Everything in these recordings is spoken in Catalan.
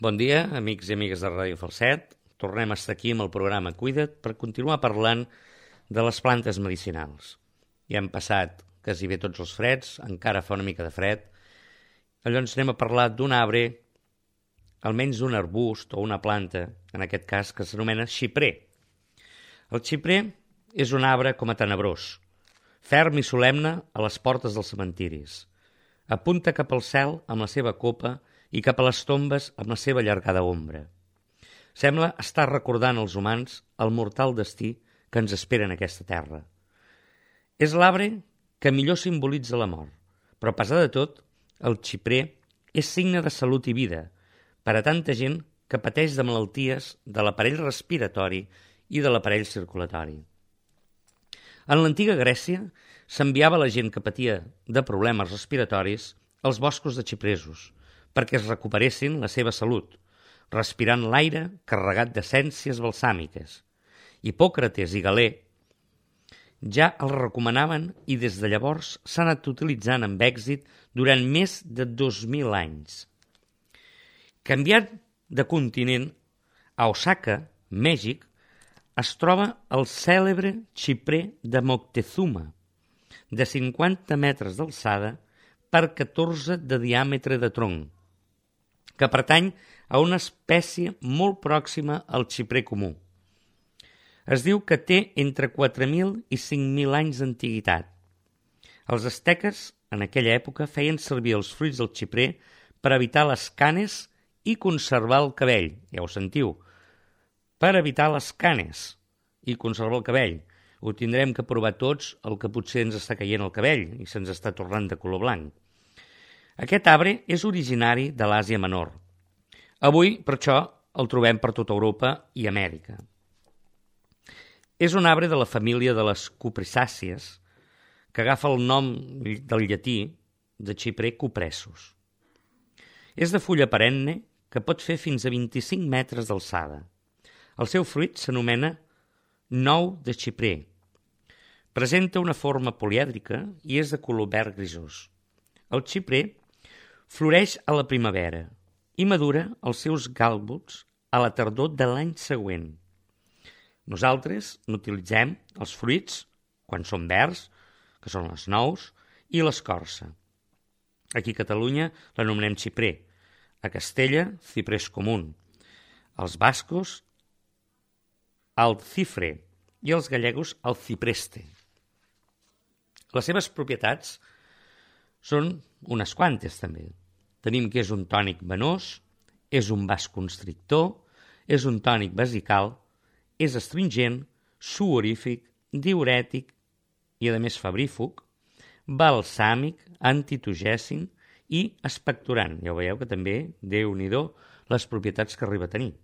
Bon dia, amics i amigues de Ràdio Falset. Tornem a estar aquí amb el programa Cuida't per continuar parlant de les plantes medicinals. Ja hem passat quasi bé tots els freds, encara fa una mica de fred. Llavors anem a parlar d'un arbre, almenys d'un arbust o una planta, en aquest cas, que s'anomena xiprer. El xiprer és un arbre com a tenebrós, ferm i solemne a les portes dels cementiris. Apunta cap al cel amb la seva copa i cap a les tombes amb la seva allargada ombra. Sembla estar recordant als humans el mortal destí que ens espera en aquesta terra. És l'arbre que millor simbolitza la mort, però a pesar de tot, el xiprer és signe de salut i vida per a tanta gent que pateix de malalties de l'aparell respiratori i de l'aparell circulatori. En l'antiga Grècia s'enviava la gent que patia de problemes respiratoris als boscos de xipresos perquè es recuperessin la seva salut, respirant l'aire carregat d'essències balsàmiques. Hipòcrates i Galè ja el recomanaven i des de llavors s'ha anat utilitzant amb èxit durant més de 2.000 anys. Canviant de continent, a Osaka, Mèxic, es troba el cèlebre xiprer de Moctezuma, de 50 metres d'alçada per 14 de diàmetre de tronc, que pertany a una espècie molt pròxima al xiprer comú. Es diu que té entre 4.000 i 5.000 anys d'antiguitat. Els asteques, en aquella època, feien servir els fruits del xiprer per evitar les canes i conservar el cabell. Ja ho sentiu, per evitar les canes i conservar el cabell. Ho tindrem que provar tots, el que potser ens està caient el cabell i se'ns està tornant de color blanc. Aquest arbre és originari de l'Àsia Menor. Avui, per això, el trobem per tota Europa i Amèrica. És un arbre de la família de les cupressàcies, que agafa el nom del llatí de xiprer cupressus. És de fulla perenne que pot fer fins a 25 metres d'alçada. El seu fruit s'anomena nou de xiprer. Presenta una forma polièdrica i és de color verd grisós. El xiprer floreix a la primavera i madura els seus gàlbots a la tardor de l'any següent. Nosaltres n'utilitzem els fruits quan són verds, que són les nous, i l'escorça. Aquí a Catalunya l'anomenem xiprer, a Castella, ciprés comú, als bascos, alcifre, i els gallegos, alcipreste. Les seves propietats són unes quantes, també. Tenim que és un tònic venós, és un vasconstrictor, és un tònic vesical, és astringent, suorífic, diürètic i, a més, febrífug, balsàmic, antitogècin i expectorant. Ja ho veieu que també, Déu-n'hi-do, les propietats que arriba a tenir.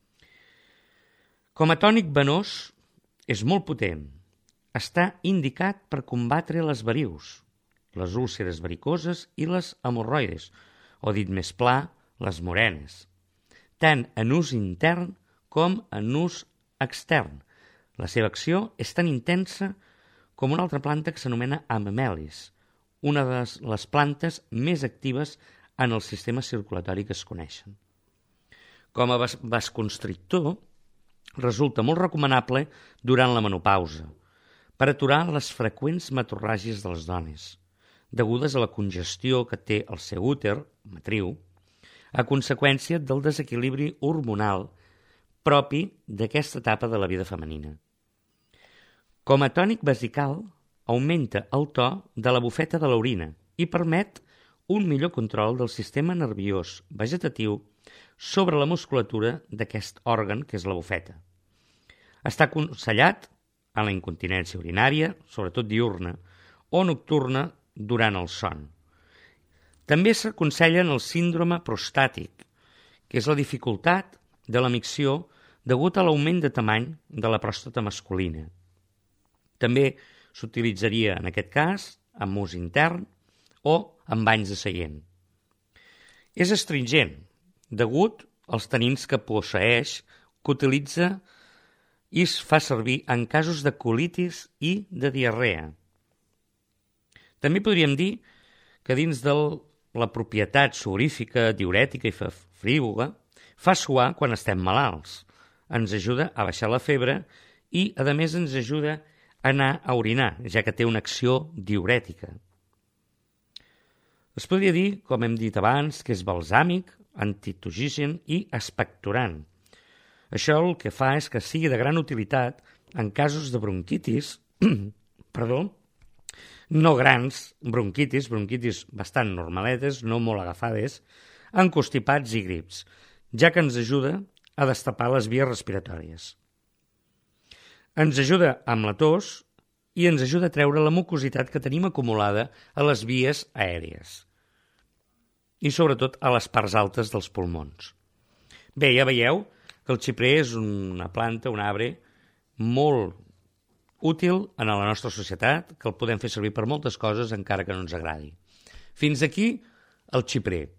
Com a tònic venós, és molt potent. Està indicat per combatre les varius, les úlceres varicoses i les hemorroides, o dit més pla, les morenes, tant en ús intern com en ús extern. La seva acció és tan intensa com una altra planta que s'anomena Hamamelis, una de les plantes més actives en el sistema circulatori que es coneixen. Com a vasconstrictor, resulta molt recomanable durant la menopausa, per aturar les freqüents metorràgies de les dones, degudes a la congestió que té el seu úter, matriu, a conseqüència del desequilibri hormonal propi d'aquesta etapa de la vida femenina. Com a tònic vesical, augmenta el to de la bufeta de l'orina i permet un millor control del sistema nerviós vegetatiu sobre la musculatura d'aquest òrgan que és la bufeta. Està aconsellat en la incontinència urinària, sobretot diürna, o nocturna durant el son. També s'aconsella en el síndrome prostàtic, que és la dificultat de la micció degut a l'augment de tamany de la pròstata masculina. També s'utilitzaria, en aquest cas, amb ús intern o amb banys de seient. És astringent, degut als tanins que posseeix, que utilitza i es fa servir en casos de colitis i de diarrea. També podríem dir que dins de la propietat suorífica, diürètica i febrífuga, Fa suar quan estem malalts, ens ajuda a baixar la febre i, a més, ens ajuda a anar a orinar, ja que té una acció diürètica. Es podria dir, com hem dit abans, que és balsàmic, antitugigen i expectorant. Això el que fa és que sigui de gran utilitat en casos de bronquitis, no grans bronquitis bastant normaletes, no molt agafades, en constipats i grips, ja que ens ajuda a destapar les vies respiratòries. Ens ajuda amb la tos i ens ajuda a treure la mucositat que tenim acumulada a les vies aèries i sobretot a les parts altes dels pulmons. Bé, ja veieu que el xiprer és una planta, un arbre molt útil en la nostra societat, que el podem fer servir per moltes coses encara que no ens agradi. Fins aquí el xiprer.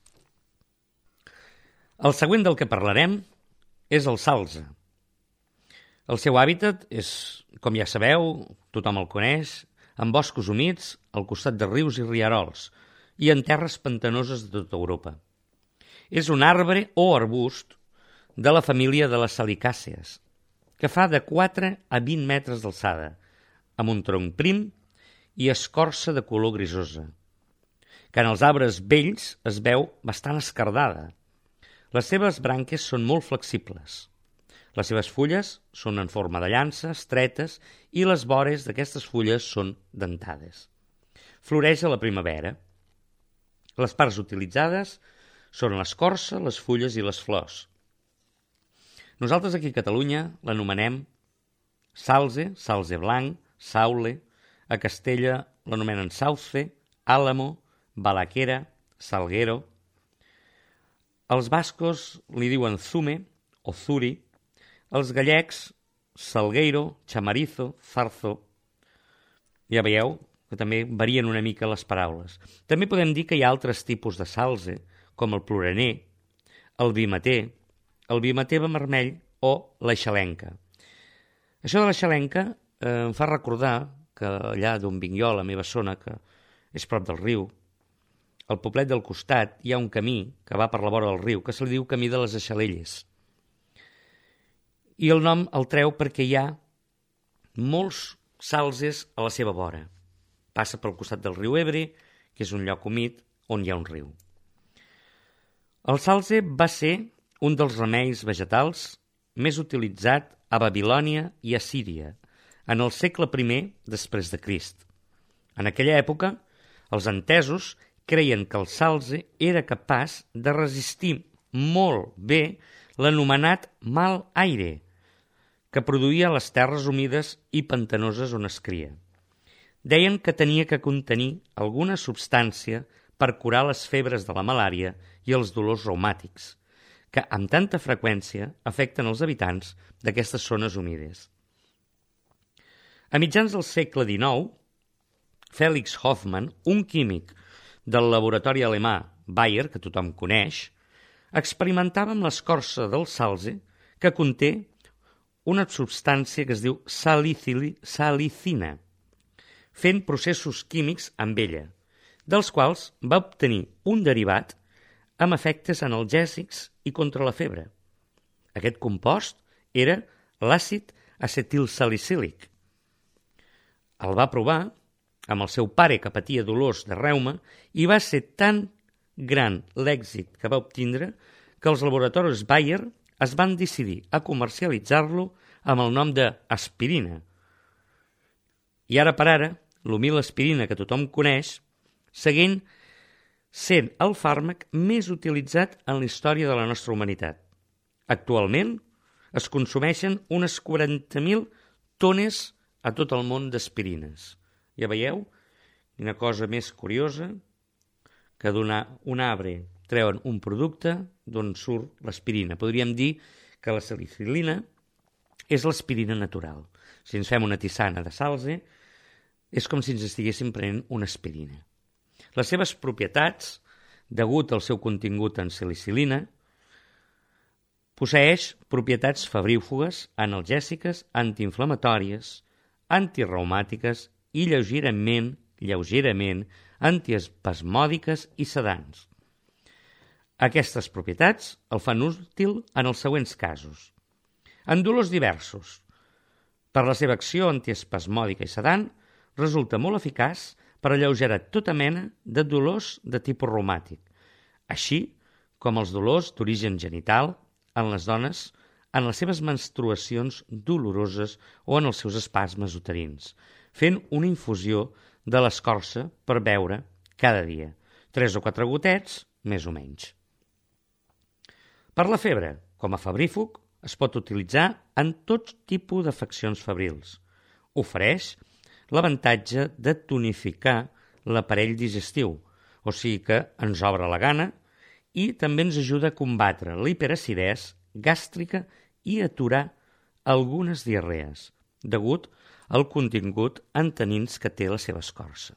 El següent del que parlarem és el salze. El seu hàbitat és, com ja sabeu, tothom el coneix, en boscos humits, al costat de rius i rierols i en terres pantanoses de tota Europa. És un arbre o arbust de la família de les salicàcies, que fa de 4 a 20 metres d'alçada, amb un tronc prim i escorça de color grisosa, que en els arbres vells es veu bastant esquerdada. Les seves branques són molt flexibles. Les seves fulles són en forma de llança, estretes, i les vores d'aquestes fulles són dentades. Floreix a la primavera. Les parts utilitzades són l'escorça, les fulles i les flors. Nosaltres aquí a Catalunya l'anomenem salze, salze blanc, saule, a Castella l'anomenen sauce, àlamo, balaquera, salguero. Els bascos li diuen zume o zuri, els gallecs salgueiro, chamarizo, zarzo. Ja veieu que també varien una mica les paraules. També podem dir que hi ha altres tipus de salze, com el ploraner, el vimeter vermell o l'eixalenca. Això de l'eixalenca em fa recordar que allà d'on vinc jo, a la meva zona, que és prop del riu, al poblet del costat hi ha un camí que va per la vora del riu, que se li diu Camí de les Eixalelles. I el nom el treu perquè hi ha molts salzes a la seva vora. Passa pel costat del riu Ebre, que és un lloc humit on hi ha un riu. El salze va ser un dels remeis vegetals més utilitzat a Babilònia i a Síria, en el segle I després de Crist. En aquella època, els entesos creien que el salze era capaç de resistir molt bé l'anomenat mal aire, que produïa a les terres humides i pantanoses on es cria. Deien que tenia que contenir alguna substància per curar les febres de la malària i els dolors reumàtics, que amb tanta freqüència afecten els habitants d'aquestes zones humides. A mitjans del segle XIX, Felix Hoffmann, un químic del laboratori alemà Bayer, que tothom coneix, experimentava amb l'escorça del salze, que conté una substància que es diu salicina, fent processos químics amb ella, dels quals va obtenir un derivat amb efectes analgèsics i contra la febre. Aquest compost era l'àcid acetilsalicílic. El va provar amb el seu pare, que patia dolors de reuma, i va ser tan gran l'èxit que va obtindre que els laboratoris Bayer es van decidir a comercialitzar-lo amb el nom d'aspirina. I ara per ara, l'humil aspirina que tothom coneix, seguint sent el fàrmac més utilitzat en la història de la nostra humanitat. Actualment es consumeixen unes 40.000 tones a tot el món d'aspirines. Ja veieu? Una cosa més curiosa, que d'un arbre treuen un producte d'on surt l'aspirina. Podríem dir que la salicilina és l'aspirina natural. Si ens fem una tisana de salze, és com si ens estiguéssim prenent una aspirina. Les seves propietats, degut al seu contingut en salicilina, posseeix propietats febrífugues, analgèsiques, antiinflamatòries, antireumàtiques i lleugerament antiespasmòdiques i sedants. Aquestes propietats el fan útil en els següents casos. En dolors diversos. Per la seva acció antiespasmòdica i sedant, resulta molt eficaç per alleugerar tota mena de dolors de tipus reumàtic, així com els dolors d'origen genital en les dones en les seves menstruacions doloroses o en els seus espasmes uterins, fent una infusió de l'escorça per beure cada dia, 3 o 4 gotets, més o menys. Per la febre, com a febrífug, es pot utilitzar en tot tipus d'afeccions febrils. Ofereix l'avantatge de tonificar l'aparell digestiu, o sigui que ens obre la gana i també ens ajuda a combatre la hiperacidesa gàstrica i aturar algunes diarrees, degut al contingut en tanins que té la seva escorça.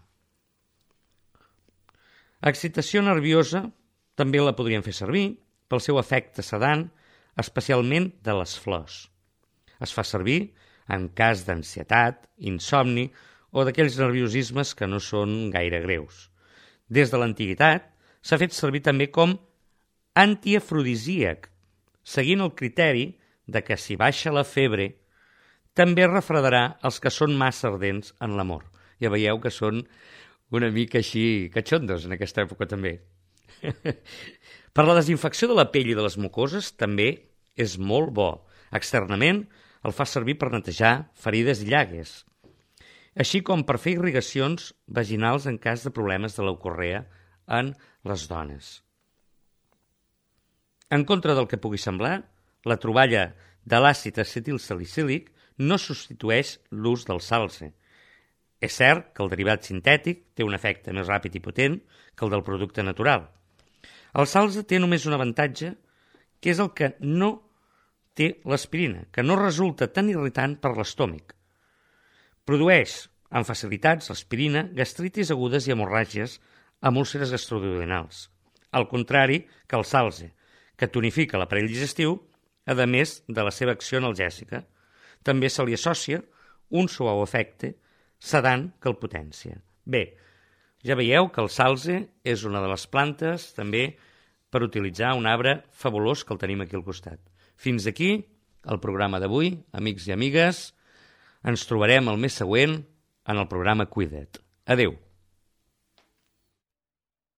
Excitació nerviosa també la podríem fer servir pel seu efecte sedant, especialment de les flors. Es fa servir en cas d'ansietat, insomni o d'aquells nerviosismes que no són gaire greus. Des de l'antiguitat s'ha fet servir també com antiafrodisíac, seguint el criteri de que si baixa la febre també refredarà els que són massa ardents en l'amor. Ja veieu que són una mica així catxondos en aquesta època també. Per la desinfecció de la pell i de les mucoses també és molt bo. Externament el fa servir per netejar ferides i llagues, així com per fer irrigacions vaginals en cas de problemes de leucorrea en les dones. En contra del que pugui semblar, la troballa de l'àcid acetilsalicílic no substitueix l'ús del salze. És cert que el derivat sintètic té un efecte més ràpid i potent que el del producte natural. El salze té només un avantatge, que és el que no té l'aspirina, que no resulta tan irritant per l'estómac. Produeix amb facilitats l'aspirina gastritis agudes i hemorràgies amb úlceres gastroduodenals, al contrari que el salze, que tonifica l'aparell digestiu, a més de la seva acció analgèsica. També se li associa un suau efecte sedant que el potència. Bé, ja veieu que el salze és una de les plantes també per utilitzar un arbre fabulós que el tenim aquí al costat. Fins aquí el programa d'avui, amics i amigues. Ens trobarem el mes següent en el programa Cuida't. Adéu.